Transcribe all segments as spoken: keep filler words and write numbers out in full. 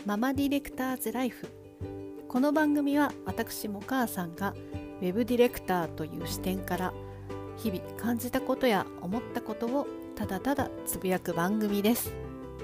ママディレクターズライフ。この番組は私も母さんがウェブディレクターという視点から日々感じたことや思ったことをただただつぶやく番組です。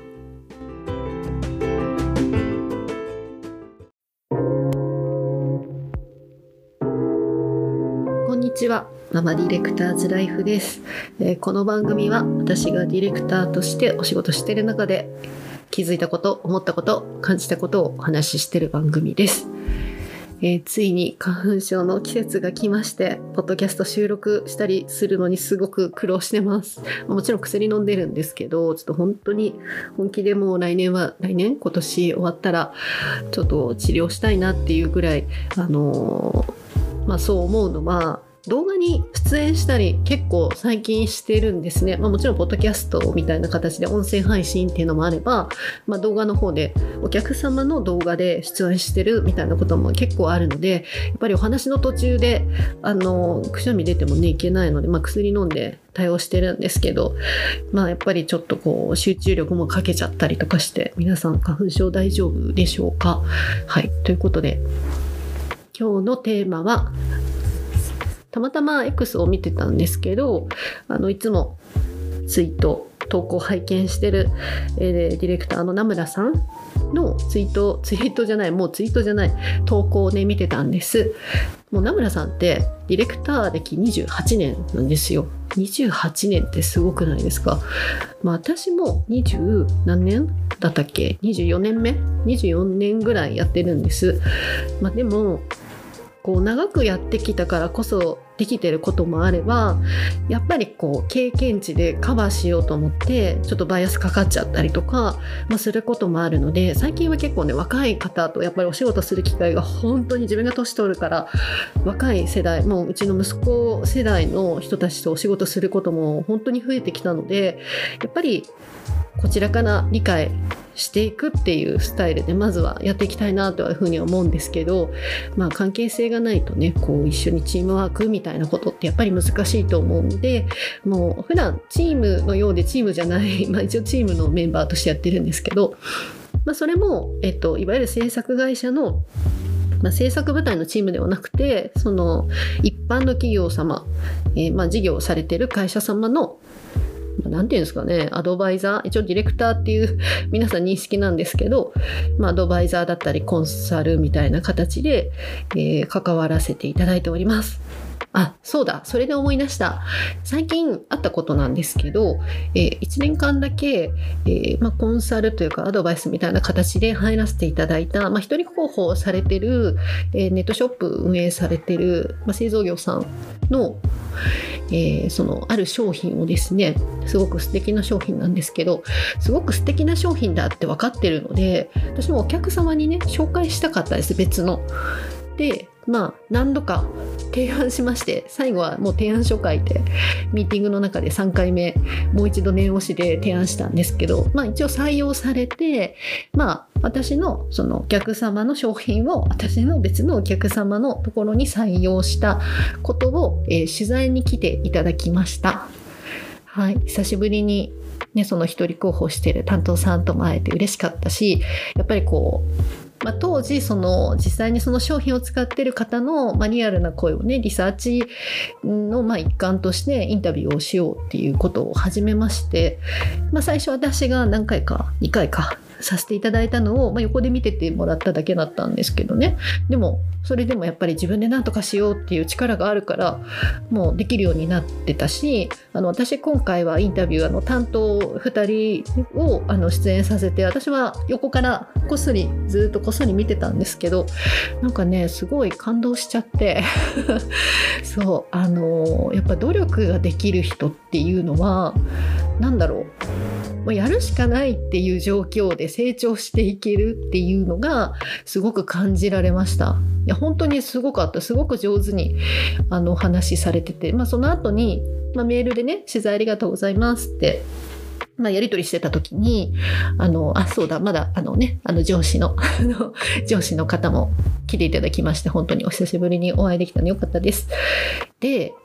こんにちは、ママディレクターズライフです。えー、この番組は私がディレクターとしてお仕事している中で気づいたこと、思ったこと、感じたことをお話ししている番組です。えー、ついに花粉症の季節が来まして、ポッドキャスト収録したりするのにすごく苦労してます。もちろん薬飲んでるんですけど、ちょっと本当に本気でもう来年は、来年今年終わったらちょっと治療したいなっていうぐらい、あのー、まあそう思うのは、動画に出演したり結構最近してるんですね。まあ、もちろんポッドキャストみたいな形で音声配信っていうのもあれば、まあ、動画の方でお客様の動画で出演してるみたいなことも結構あるので、やっぱりお話の途中であのくしゃみ出てもねいけないので、まあ、薬飲んで対応してるんですけど、まあやっぱりちょっとこう集中力もかけちゃったりとかして、皆さん花粉症大丈夫でしょうか。はい、ということで今日のテーマは、たまたま X を見てたんですけど、あのいつもツイート投稿拝見してる、えー、ディレクターの名村さんのツイートツイートじゃないもうツイートじゃない投稿をね見てたんです。もう名村さんってディレクター歴にじゅうはちねんなんですよ。にじゅうはちねんってすごくないですか。まあ私もにじゅう何年だったっけ、にじゅうよねんめにじゅうよねんぐらいやってるんです。まあでもこう長くやってきたからこそできてることもあれば、やっぱりこう経験値でカバーしようと思ってちょっとバイアスかかっちゃったりとか、まあ、することもあるので、最近は結構ね若い方とやっぱりお仕事する機会が本当に、自分が年取るから若い世代、もううちの息子世代の人たちとお仕事することも本当に増えてきたので、やっぱりこちらから理解していくっていうスタイルでまずはやっていきたいなというふうに思うんですけど、まあ関係性がないとね、こう一緒にチームワークみたいなことってやっぱり難しいと思うので、もう普段チームのようでチームじゃない、まあ一応チームのメンバーとしてやってるんですけど、まあそれも、えっと、いわゆる制作会社のまあ、制作部隊のチームではなくて、その一般の企業様、えー、まあ事業をされている会社様のなんていうんですかね、アドバイザー、一応ディレクターっていう皆さん認識なんですけど、まあ、アドバイザーだったりコンサルみたいな形で、えー、関わらせていただいております。あ、そうだ、それで思い出した。最近あったことなんですけど、えー、いちねんかんだけ、えーまあ、コンサルというかアドバイスみたいな形で入らせていただいた、まあ、一人広報されてる、えー、ネットショップ運営されてる、まあ、製造業さんの、えー、そのある商品をですね、すごく素敵な商品なんですけど、すごく素敵な商品だって分かってるので、私もお客様にね紹介したかったです、別の。で、まあ何度か提案しまして、最後はもう提案書書いてミーティングの中でさんかいめもう一度念押しで提案したんですけど、まあ一応採用されて、まあ私のそのお客様の商品を私の別のお客様のところに採用したことを、えー、取材に来ていただきました。はい、久しぶりにね、その一人候補してる担当さんとも会えて嬉しかったし、やっぱりこうまあ、当時その実際にその商品を使っている方の、まあ、リアルな声をねリサーチのまあ一環としてインタビューをしようっていうことを始めまして、まあ、最初私が何回かにかいかさせていただいたのを、まあ、横で見ててもらっただけだったんですけどね。でもそれでもやっぱり自分で何とかしようっていう力があるからもうできるようになってたし、あの私今回はインタビューあの担当ふたりをあの出演させて、私は横からこっそりずっとこっそり見てたんですけど、なんかねすごい感動しちゃってそうあのやっぱ努力ができる人っていうのはなんだろう、もうやるしかないっていう状況で成長していけるっていうのがすごく感じられました。いや本当にすごかった。すごく上手にあのお話しされてて、まあ、その後に、まあ、メールでね取材ありがとうございますってまあ、やり取りしてた時にあのあそうだまだあのねあの上司の上司の方も来ていただきまして、本当にお久しぶりにお会いできたのでよかったです。で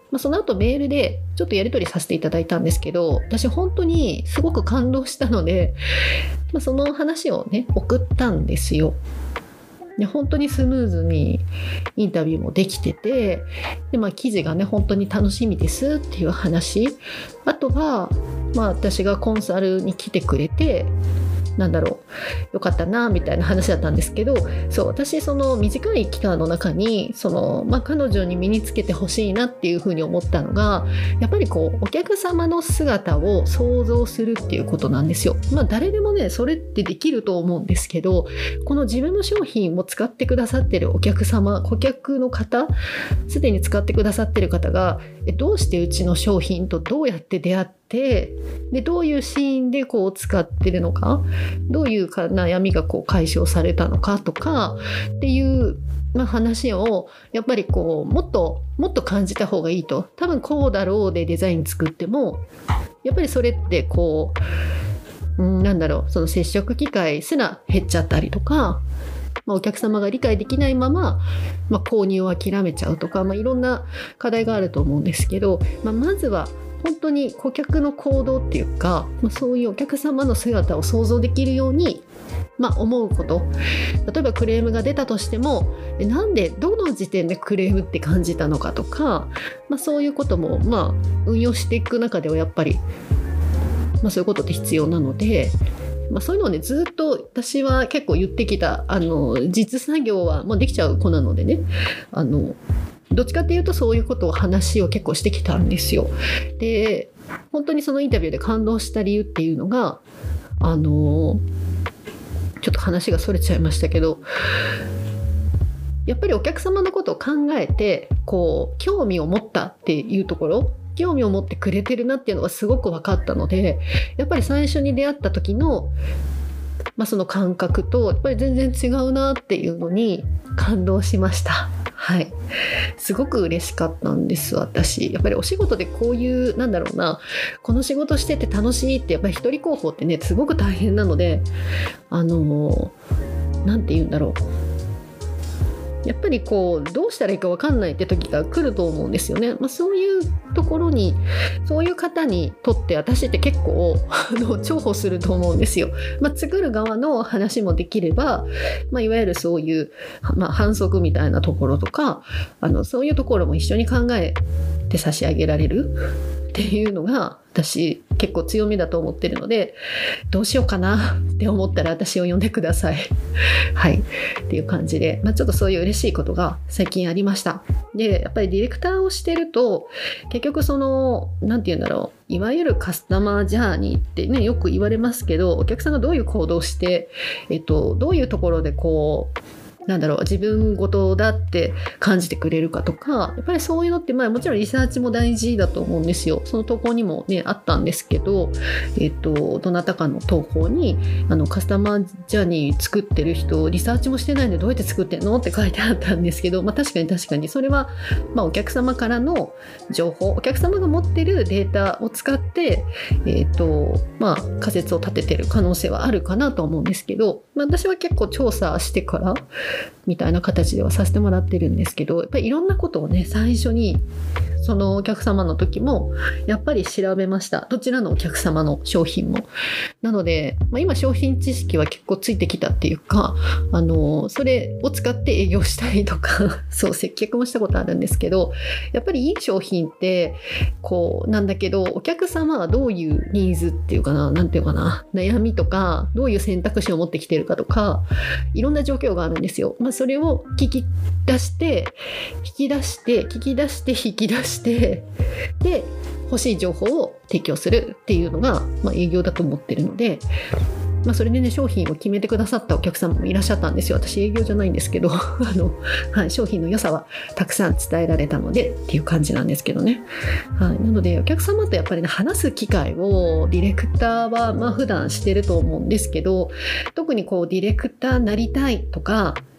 まあ、その後メールでちょっとやり取りさせていただいたんですけど、私本当にすごく感動したので、まあ、その話をね送ったんですよ。で本当にスムーズにインタビューもできてて、で、まあ、記事がね本当に楽しみですっていう話、あとは、まあ、私がコンサルに来てくれてなんだろうよかったなみたいな話だったんですけど、そう私その短い期間の中にその、まあ、彼女に身につけてほしいなっていうふうに思ったのが、やっぱりこうお客様の姿を想像するっていうことなんですよ。まあ誰でもねそれってできると思うんですけど、この自分の商品を使ってくださってるお客様、顧客の方、すでに使ってくださってる方がえどうしてうちの商品とどうやって出会ってでどういうシーンでこう使ってるのか、どういうか悩みがこう解消されたのかとかっていう、まあ、話をやっぱりこうもっともっと感じた方がいいと。多分こうだろうでデザイン作ってもやっぱりそれってこう、うん、なんだろうその接触機会すら減っちゃったりとか、まあ、お客様が理解できないまま、まあ、購入を諦めちゃうとか、まあ、いろんな課題があると思うんですけど、まあ、まずは本当に顧客の行動っていうか、まあ、そういうお客様の姿を想像できるように、まあ、思うこと。例えばクレームが出たとしてもなんでどの時点でクレームって感じたのかとか、まあ、そういうこともまあ運用していく中ではやっぱり、まあ、そういうことって必要なので、まあ、そういうのをねずっと私は結構言ってきた。あの実作業はもうできちゃう子なのでね、あのどっちかっていうとそういうことを話を結構してきたんですよ。で本当にそのインタビューで感動した理由っていうのが、あのちょっと話がそれちゃいましたけど、やっぱりお客様のことを考えてこう興味を持ったっていうところ、興味を持ってくれてるなっていうのがすごく分かったので、やっぱり最初に出会った時の、まあ、その感覚とやっぱり全然違うなっていうのに感動しました。はい、すごく嬉しかったんです私。やっぱりお仕事でこういうなんだろうな、この仕事してて楽しいってやっぱり一人広報ってねすごく大変なので、あのなんて言うんだろう、やっぱりこうどうしたらいいか分かんないって時が来ると思うんですよね。まあ、そういうところにそういう方にとって私って結構あの重宝すると思うんですよ。まあ、作る側の話もできれば、まあ、いわゆるそういう、まあ、反則みたいなところとか、あのそういうところも一緒に考えて差し上げられるっていうのが私結構強みだと思ってるので、どうしようかなって思ったら私を呼んでくださいはいっていう感じで、まあ、ちょっとそういう嬉しいことが最近ありました。でやっぱりディレクターをしてると結局そのなんて言うんだろう、いわゆるカスタマージャーニーってねよく言われますけど、お客さんがどういう行動をして、えっと、どういうところでこうなんだろう自分事だって感じてくれるかとか、やっぱりそういうのって、まあ、もちろんリサーチも大事だと思うんですよ。その投稿にもねあったんですけど、えっと、どなたかの投稿にあのカスタマージャーニー作ってる人リサーチもしてないんでどうやって作ってんのって書いてあったんですけど、まあ、確かに確かにそれは、まあ、お客様からの情報、お客様が持ってるデータを使って、えっとまあ、仮説を立ててる可能性はあるかなと思うんですけど、まあ、私は結構調査してからみたいな形ではさせてもらってるんですけど、やっぱりいろんなことをね最初にそのお客様の時もやっぱり調べました。どちらのお客様の商品も。なので、まあ、今商品知識は結構ついてきたっていうか、あのそれを使って営業したりとかそう接客もしたことあるんですけど、やっぱりいい商品ってこうなんだけど、お客様はどういうニーズっていうかな、なんていうかな、悩みとかどういう選択肢を持ってきてるかとか、いろんな状況があるんですよ。まあ、それを聞き出して引き出して聞き出して引き出してで欲しい情報を提供するっていうのが、まあ、営業だと思ってるので、まあ、それでね商品を決めてくださったお客様もいらっしゃったんですよ。私営業じゃないんですけどあの、はい、商品の良さはたくさん伝えられたのでっていう感じなんですけどね、はい、なのでお客様とやっぱりね話す機会をディレクターはまあ普段してると思うんですけど、特にこうディレクターになりたいとか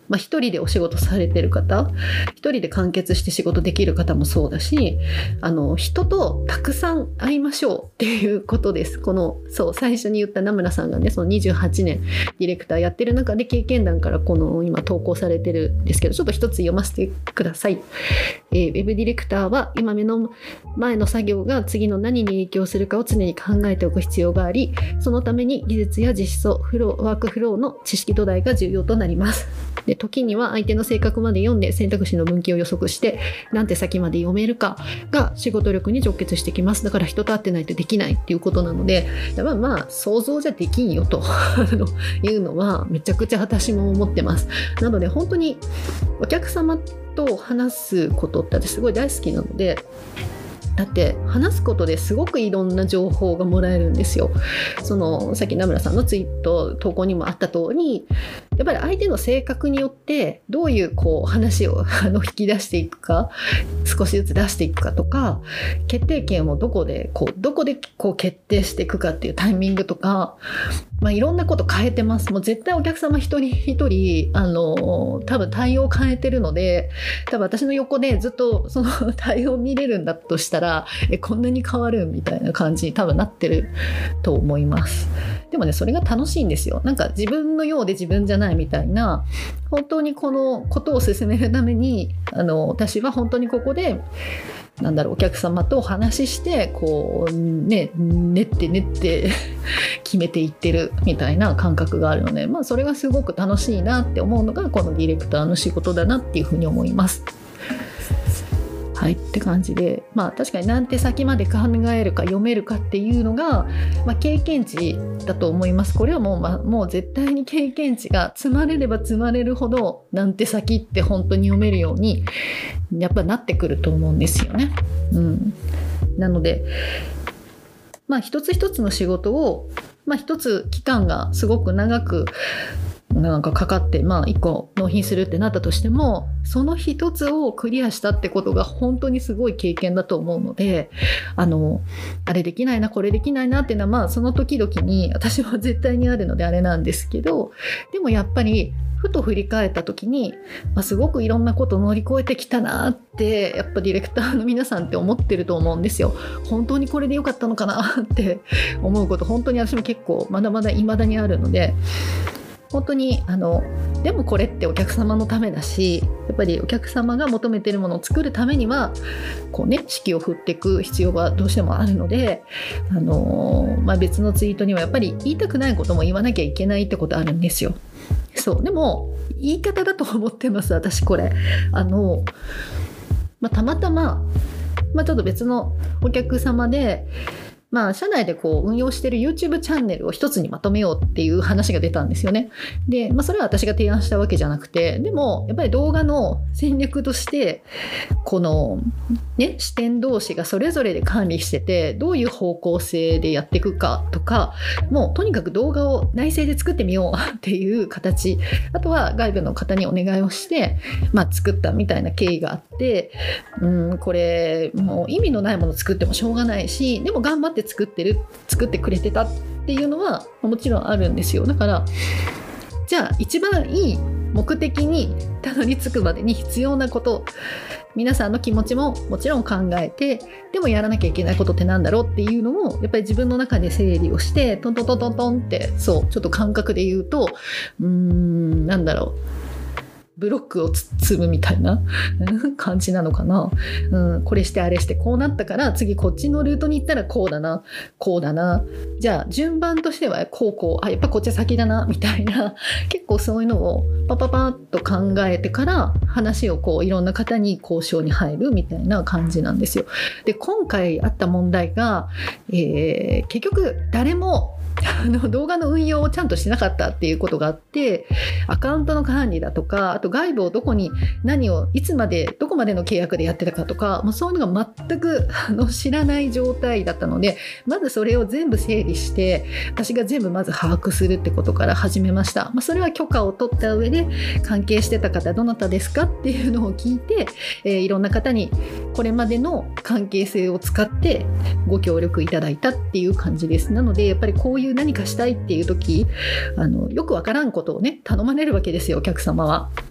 まあ、一人でお仕事されてる方、一人で完結して仕事できる方もそうだし、あの人とたくさん会いましょうっていうことです。このそう最初に言った名村さんがね、そのにじゅうはちねんディレクターやってる中で経験談からこの今投稿されてるんですけど、ちょっと一つ読ませてください。えー、ウェブディレクターは今目の前の作業が次の何に影響するかを常に考えておく必要があり、そのために技術や実装フローワークフローの知識土台が重要となります。で時には相手の性格まで読んで選択肢の分岐を予測して何手先まで読めるかが仕事力に直結してきます。だから人と会ってないとできないっていうことなので、まあまあ想像じゃできんよというのはめちゃくちゃ私も思ってます。なので本当にお客様と話すことって私すごい大好きなので、だって話すことですごくいろんな情報がもらえるんですよ。そのさっき名村さんのツイート投稿にもあった通り、やっぱり相手の性格によってどういうこう話をあの引き出していくか、少しずつ出していくかとか、決定権をどこでこうどこでこう決定していくかっていうタイミングとか、まあ、いろんなこと変えてます。もう絶対お客様一人一人あの多分対応を変えてるので、多分私の横でずっとその対応を見れるんだとしたら、えこんなに変わるみたいな感じに多分なってると思います。でもね、それが楽しいんですよ。なんか自分のようで自分じゃないみたいな、本当にこのことを進めるためにあの私は本当にここでなんだろう、お客様とお話ししてこうね練って練って決めていってるみたいな感覚があるので、まあそれがすごく楽しいなって思うのがこのディレクターの仕事だなっていうふうに思います。はいって感じで、まあ確かに何手先まで考えるか読めるかっていうのが、まあ、経験値だと思います。これはもう、まあ、もう絶対に経験値が積まれれば積まれるほど何手先って本当に読めるようにやっぱなってくると思うんですよね。うん、なのでまあ一つ一つの仕事を、まあ、一つ期間がすごく長くなんかかかって、まあいっこ納品するってなったとしても、その一つをクリアしたってことが本当にすごい経験だと思うので、あのあれできないなこれできないなっていうのはまあその時々に私は絶対にあるのであれなんですけど、でもやっぱりふと振り返った時に、まあ、すごくいろんなことを乗り越えてきたなってやっぱディレクターの皆さんって思ってると思うんですよ。本当にこれでよかったのかなって思うこと本当に私も結構まだまだ未だにあるので、本当にあのでもこれってお客様のためだし、やっぱりお客様が求めているものを作るためにはこうね指揮を振っていく必要がどうしてもあるので、あの、まあ、別のツイートにはやっぱり言いたくないことも言わなきゃいけないってことあるんですよ。そうでも言い方だと思ってます私これ。あの、まあ、たまたま、まあ、ちょっと別のお客様でまあ、社内でこう運用している YouTube チャンネルを一つにまとめようっていう話が出たんですよね。で、まあ、それは私が提案したわけじゃなくて、でもやっぱり動画の戦略としてこのね視点同士がそれぞれで管理してて、どういう方向性でやっていくかとか、もうとにかく動画を内製で作ってみようっていう形、あとは外部の方にお願いをして、まあ、作ったみたいな経緯があって、うん、これもう意味のないものを作ってもしょうがないし、でも頑張って作ってる作ってくれてたっていうのはもちろんあるんですよ。だからじゃあ一番いい目的にたどり着くまでに必要なこと、皆さんの気持ちももちろん考えて、でもやらなきゃいけないことってなんだろうっていうのをやっぱり自分の中で整理をして、トントントントントンって、そうちょっと感覚で言うと、うーんなんだろうブロックを包むみたいな感じなのかな、うん、これしてあれしてこうなったから次こっちのルートに行ったらこうだなこうだな、じゃあ順番としてはこうこう、あやっぱこっち先だなみたいな、結構そういうのをパパパッと考えてから話をこういろんな方に交渉に入るみたいな感じなんですよ。で今回あった問題が、えー、結局誰もあの動画の運用をちゃんとしなかったっていうことがあって、アカウントの管理だとか、あと外部をどこに何をいつまでどこまでの契約でやってたかとか、もうそういうのが全くあの知らない状態だったので、まずそれを全部整理して私が全部まず把握するってことから始めました。まあ、それは許可を取った上で、関係してた方どなたですかっていうのを聞いて、えー、いろんな方にこれまでの関係性を使ってご協力いただいたっていう感じです。なのでやっぱりこういう何かしたいっていう時、あのよくわからんことをね頼まれるわけですよ、お客様は。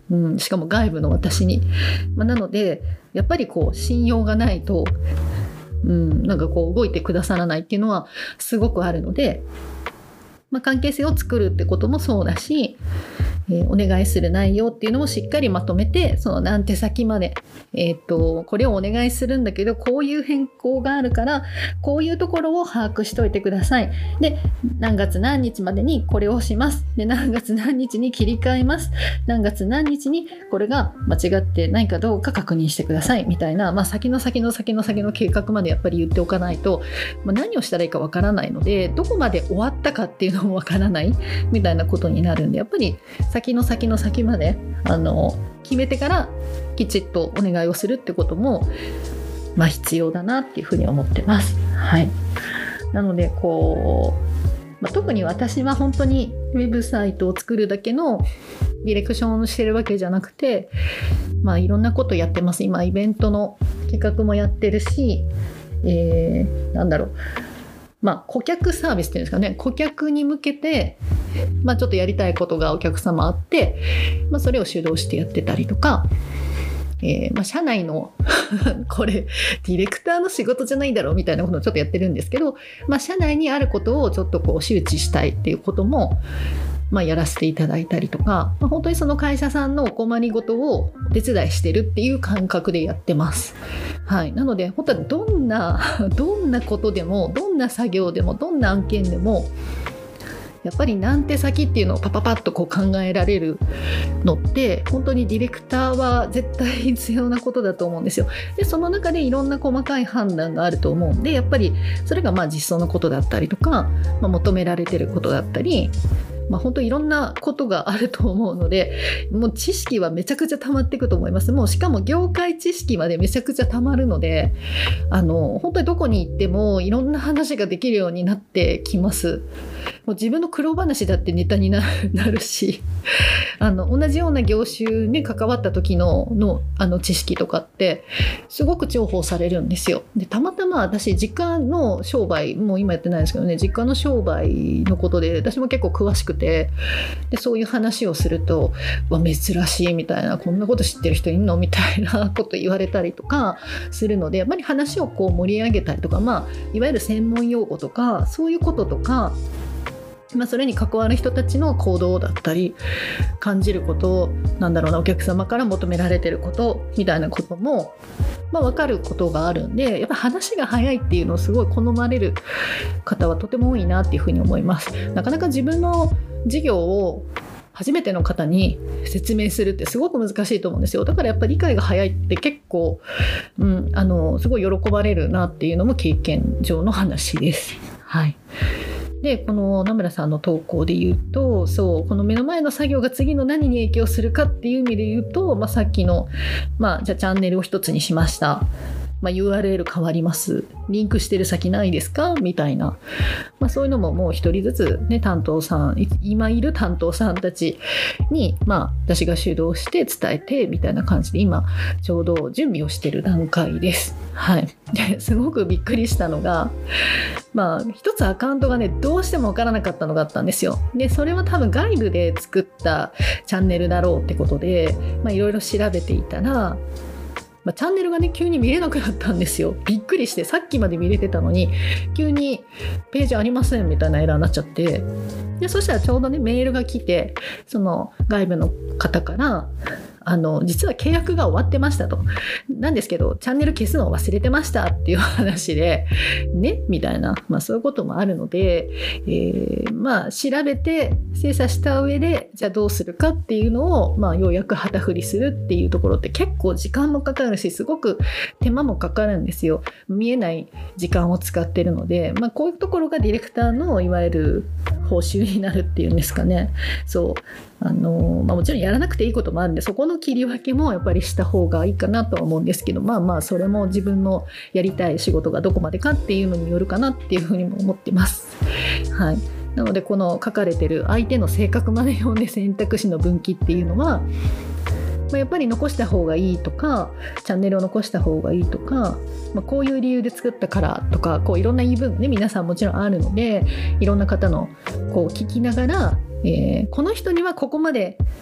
うん、しかも外部の私に、まあ、なのでやっぱりこう信用がないと、うん、なんかこう動いてくださらないっていうのはすごくあるので、まあ、関係性を作るってこともそうだし、えー、お願いする内容っていうのもしっかりまとめて、その何手先まで、えー、とこれをお願いするんだけどこういう変更があるからこういうところを把握しといてください。で何月何日までにこれをします。で何月何日に切り替えます。何月何日にこれが間違ってないかどうか確認してくださいみたいな、まあ、先の先の先の先の計画までやっぱり言っておかないと、まあ、何をしたらいいかわからないので、どこまで終わったかっていうのもわからないみたいなことになるんで、やっぱり先の先の先まであの決めてからきちっとお願いをするってことも、まあ、必要だなっていうふうに思ってます。はい、なのでこう、まあ、特に私は本当にウェブサイトを作るだけのディレクションをしてるわけじゃなくて、まあ、いろんなことやってます。今イベントの企画もやってるし、えー、なんだろうまあ、顧客サービスっていうんですかね、顧客に向けて、まあ、ちょっとやりたいことがお客様あって、まあ、それを主導してやってたりとか、えーまあ、社内のこれディレクターの仕事じゃないだろうみたいなことをちょっとやってるんですけど、まあ、社内にあることをちょっとこう周知したいっていうことも、まあ、やらせていただいたりとか、まあ、本当にその会社さんのお困りごとをお手伝いしてるっていう感覚でやってます。はい、なので本当はどんなどんなことでも、どんな作業でも、どんな案件でもやっぱり何手先っていうのをパパパッとこう考えられるのって本当にディレクターは絶対必要なことだと思うんですよ。でその中でいろんな細かい判断があると思うんで、やっぱりそれがまあ実装のことだったりとか、まあ、求められてることだったり、まあ、本当いろんなことがあると思うので、もう知識はめちゃくちゃ溜まっていくと思います。もうしかも業界知識までめちゃくちゃ溜まるので、あの本当にどこに行ってもいろんな話ができるようになってきます。もう自分の苦労話だってネタになるし、あの同じような業種に関わった時 の, の, あの知識とかってすごく重宝されるんですよ。でたまたま私実家の商売、もう今やってないですけどね、実家の商売のことで私も結構詳しくて、でそういう話をすると、わ珍しいみたいな、こんなこと知ってる人いんのみたいなこと言われたりとかするので、やっぱり話をこう盛り上げたりとか、まあ、いわゆる専門用語とかそういうこととか、まあ、それに関わる人たちの行動だったり感じること、なんだろうな、お客様から求められてることみたいなことも、まあ、分かることがあるんで、やっぱ話が早いっていうのをすごい好まれる方はとても多いなっていうふうに思います。なかなか自分の事業を初めての方に説明するってすごく難しいと思うんですよ。だからやっぱり理解が早いって結構、うん、あのすごい喜ばれるなっていうのも経験上の話です。はい。でこの名村さんの投稿で言うと、そうこの目の前の作業が次の何に影響するかっていう意味で言うと、まあ、さっきの、まあ、じゃあチャンネルを一つにしました、まあ、ユーアールエル 変わります、リンクしてる先ないですかみたいな、まあ、そういうのももう一人ずつ、ね、担当さん、今いる担当さんたちに、まあ、私が主導して伝えてみたいな感じで今ちょうど準備をしてる段階です。はい、ですごくびっくりしたのが、まあ、一つアカウントがねどうしても分からなかったのがあったんですよ。でそれは多分外部で作ったチャンネルだろうってことでいろいろ調べていたら、まあ、チャンネルがね急に見れなくなったんですよ。びっくりして、さっきまで見れてたのに急にページありませんみたいなエラーになっちゃって、でそしたらちょうどねメールが来て、その外部の方からあの実は契約が終わってましたと、なんですけどチャンネル消すのを忘れてましたっていう話でねみたいな、まあ、そういうこともあるので、えー、まあ調べて精査した上でじゃあどうするかっていうのを、まあ、ようやく旗振りするっていうところって結構時間もかかるし、すごく手間もかかるんですよ。見えない時間を使ってるので、まあ、こういうところがディレクターのいわゆる報酬になるっていうんですかね。そうあの、まあ、もちろんやらなくていいこともあるんで、そこの切り分けもやっぱりした方がいいかなとは思うんですけど、まあまあそれも自分のやりたい仕事がどこまでかっていうのによるかなっていうふうにも思ってます。はい。なのでこの書かれてる相手の性格まで読んで選択肢の分岐っていうのは、まあ、やっぱり残した方がいいとか、チャンネルを残した方がいいとか、まあ、こういう理由で作ったからとか、こういろんな言い分ね皆さんもちろんあるので、いろんな方のこう聞きながら、えー、この人にはここまで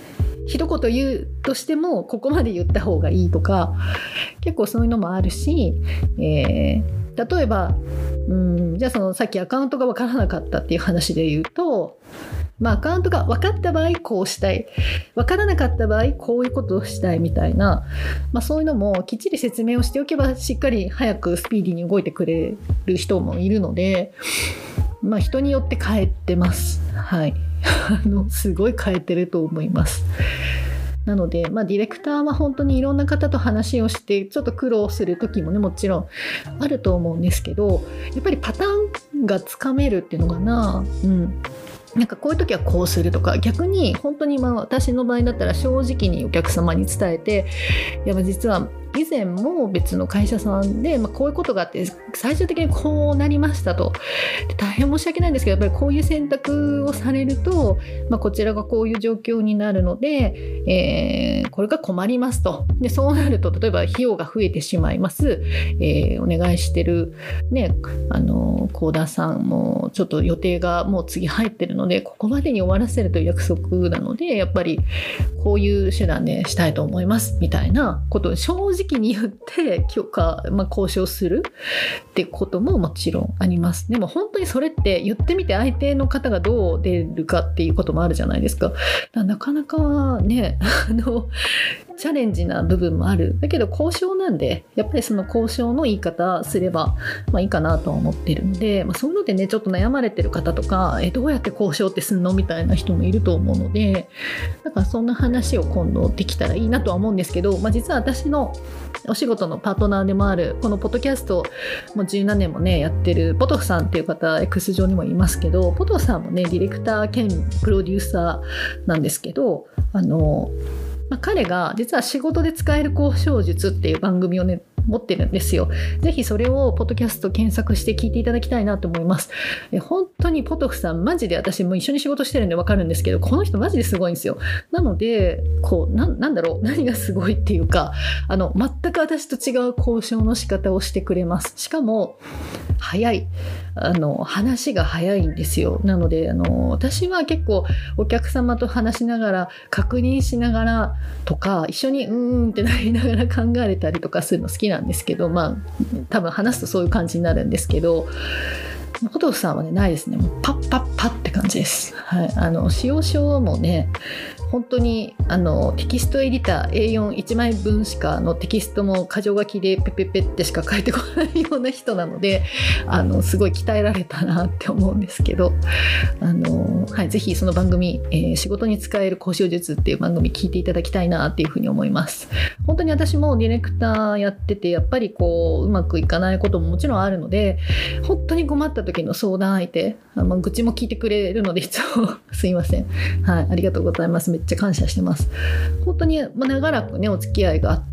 一言言うとしてもここまで言った方がいいとか、結構そういうのもあるし、えー、例えばうんじゃあそのさっきアカウントが分からなかったっていう話で言うと、まあ、アカウントが分かった場合こうしたい、分からなかった場合こういうことをしたいみたいな、まあ、そういうのもきっちり説明をしておけばしっかり早くスピーディーに動いてくれる人もいるので、まあ、人によって変えてます。はいあのすごい変えてると思います。なので、まあ、ディレクターは本当にいろんな方と話をしてちょっと苦労する時もねもちろんあると思うんですけど、やっぱりパターンがつかめるっていうのかな、うんなんかこういう時はこうするとか、逆に本当にまあ私の場合だったら正直にお客様に伝えて、いや実は以前も別の会社さんで、まあ、こういうことがあって最終的にこうなりましたと、で大変申し訳ないんですけどやっぱりこういう選択をされると、まあ、こちらがこういう状況になるので、えー、これが困りますと。でそうなると例えば費用が増えてしまいます、えー、お願いしてるねあのコーダーさんもちょっと予定がもう次入ってるのでここまでに終わらせるという約束なのでやっぱりこういう手段でしたいと思いますみたいなことを正直に言って許可、まあ、交渉するってことももちろんあります。でも本当にそれって言ってみて相手の方がどう出るかっていうこともあるじゃないですか。だからなかなかねあのチャレンジな部分もある。だけど交渉なんでやっぱりその交渉の言い方すれば、まあ、いいかなとは思ってるんで、まあ、そういうのでねちょっと悩まれてる方とかえどうやって交渉ってすんのみたいな人もいると思うので、だからそんな話を今度できたらいいなとは思うんですけど、まあ、実は私のお仕事のパートナーでもあるこのポッドキャストもう十何年もねやってるポトフさんっていう方 X 上にもいますけど、ポトフさんもねディレクター兼プロデューサーなんですけど、あのまあ、彼が実は仕事で使える交渉術っていう番組をね持ってるんですよ。ぜひそれをポッドキャスト検索して聞いていただきたいなと思います。え本当にポトフさんマジで私も一緒に仕事してるんで分かるんですけど、この人マジですごいんですよ。なのでこう な, なんだろう何がすごいっていうか、あの全く私と違う交渉の仕方をしてくれます。しかも早い、あの話が早いんですよ。なのであの私は結構お客様と話しながら確認しながらとか一緒にうーんってなりながら考えれたりとかするの好きなんですけど、まあ多分話すとそういう感じになるんですけど、ポトフさんはねないですね。もうパッパッパッって感じです。はい、あの使用書もね本当にあのテキストエディター エーよんいち 枚分しかのテキストも箇条書きでペペペってしか書いてこないような人なので、あのすごい鍛えられたなって思うんですけど、あの、はい、ぜひその番組、えー、仕事に使える交渉術っていう番組聞いていただきたいなっていうふうに思います。本当に私もディレクターやっててやっぱりこううまくいかないことももちろんあるので、本当に困った時の相談相手、あの愚痴も聞いてくれるのでいつもすいません、はい、ありがとうございます。めっちゃ感謝してます。本当に長らくねお付き合いがあって、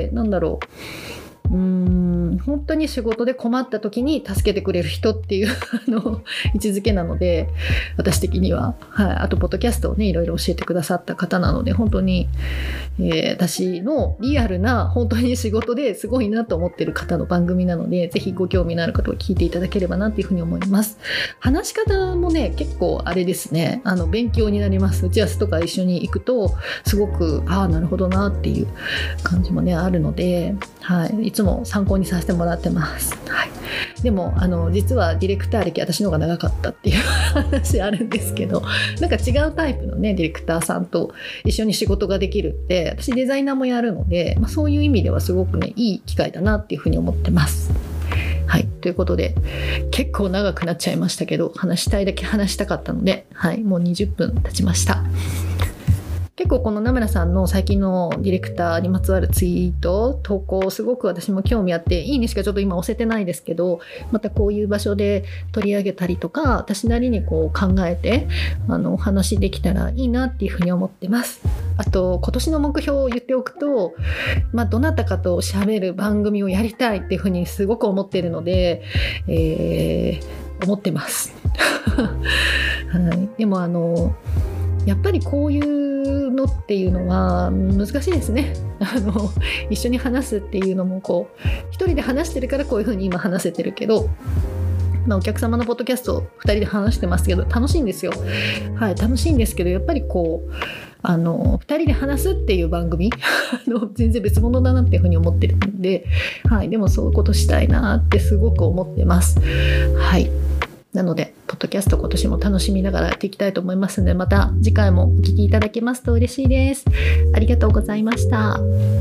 なんだろううーん本当に仕事で困った時に助けてくれる人っていうあの位置づけなので、私的には、はい、あとポッドキャストをねいろいろ教えてくださった方なので、本当に、えー、私のリアルな本当に仕事ですごいなと思ってる方の番組なので、ぜひご興味のある方は聞いていただければなっていうふうに思います。話し方もね結構あれですね、あの勉強になります。打ち合わせとか一緒に行くとすごくああなるほどなっていう感じもねあるので、はい、いつも参考にさせてもらってます。はい、でもあの実はディレクター歴私の方が長かったっていう話あるんですけど、なんか違うタイプのねディレクターさんと一緒に仕事ができるって、私デザイナーもやるので、まあ、そういう意味ではすごくねいい機会だなっていうふうに思ってます。はい、ということで結構長くなっちゃいましたけど、話したいだけ話したかったので、はい、もうにじゅっぷん経ちました。結構この名村さんの最近のディレクターにまつわるツイート投稿すごく私も興味あって、いいねしかちょっと今押せてないですけど、またこういう場所で取り上げたりとか私なりにこう考えてあのお話できたらいいなっていうふうに思ってます。あと今年の目標を言っておくと、まあ、どなたかと喋る番組をやりたいっていうふうにすごく思っているので、えー、思ってます、はい、でもあのやっぱりこういうのっていうのは難しいですね。あの一緒に話すっていうのもこう一人で話してるからこういう風に今話せてるけど、まあ、お客様のポッドキャストをふたりで話してますけど楽しいんですよ。はい、楽しいんですけどやっぱりこうあのふたりで話すっていう番組あの全然別物だなっていうふうに思ってるんで、はい、でもそういうことしたいなってすごく思ってます。はい、なのでポッドキャスト今年も楽しみながらやっていきたいと思いますので、また次回もお聞きいただけますと嬉しいです。ありがとうございました。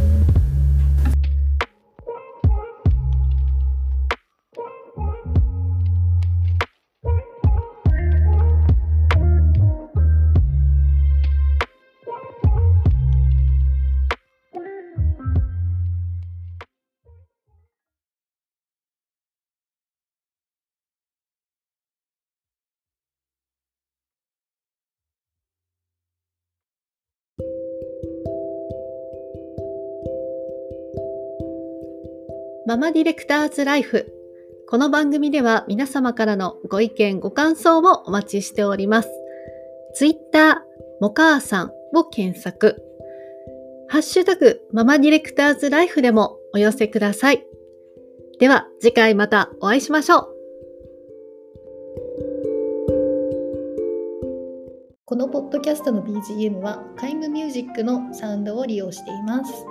ママディレクターズライフ。この番組では皆様からのご意見ご感想をお待ちしております。ツイッターもかあさんを検索、ハッシュタグママディレクターズライフでもお寄せください。では次回またお会いしましょう。 このポッドキャストの ビージーエム はカイムミュージックのサウンドを利用しています。